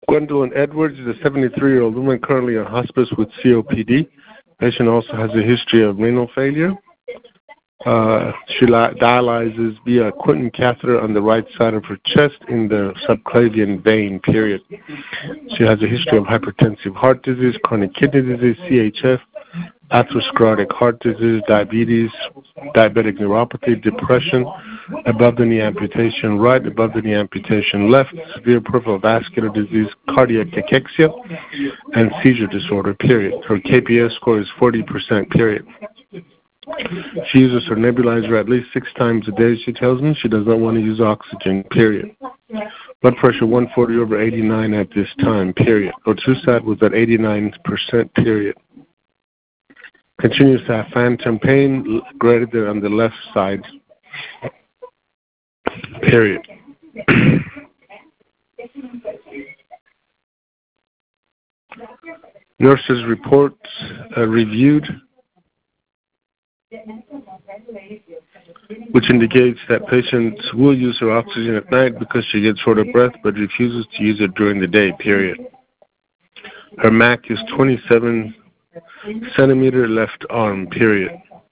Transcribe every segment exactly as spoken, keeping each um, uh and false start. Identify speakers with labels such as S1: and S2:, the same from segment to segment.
S1: Gwendolyn Edwards is a seventy-three-year-old woman currently on hospice with C O P D. Patient also has a history of renal failure. Uh, she dialyzes via a Quinton catheter on the right side of her chest in the subclavian vein, period. She has a history of hypertensive heart disease, chronic kidney disease, C H F, atherosclerotic heart disease, diabetes, diabetic neuropathy, depression, above-the-knee amputation right, above-the-knee amputation left, severe peripheral vascular disease, cardiac cachexia, and seizure disorder, period. Her K P S score is forty percent, period. She uses her nebulizer at least six times a day, she tells me. She does not want to use oxygen, period. Blood pressure one forty over eighty-nine at this time, period. Rotusat was at eighty-nine percent, period. Continues to have phantom pain greater than on the left side, period. Nurses reports uh, reviewed, which indicates that patients will use her oxygen at night because she gets short of breath but refuses to use it during the day, period. Her M A C is twenty-seven centimeter left arm, period.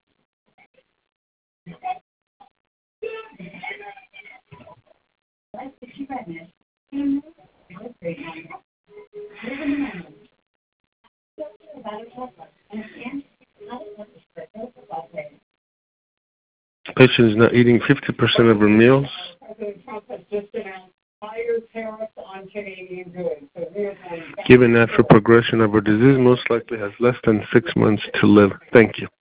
S1: Patient is not eating fifty percent of her meals. Given that for progression of her disease, most likely has less than six months to live. Thank you.